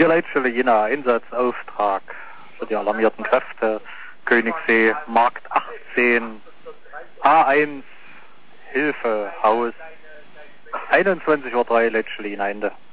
Hier Leitstelle Jena, Einsatzauftrag für die alarmierten Kräfte, Königssee, Markt 18, A1, Hilfe, Haus, 21:03 Uhr, Leitstelle Jena, Ende.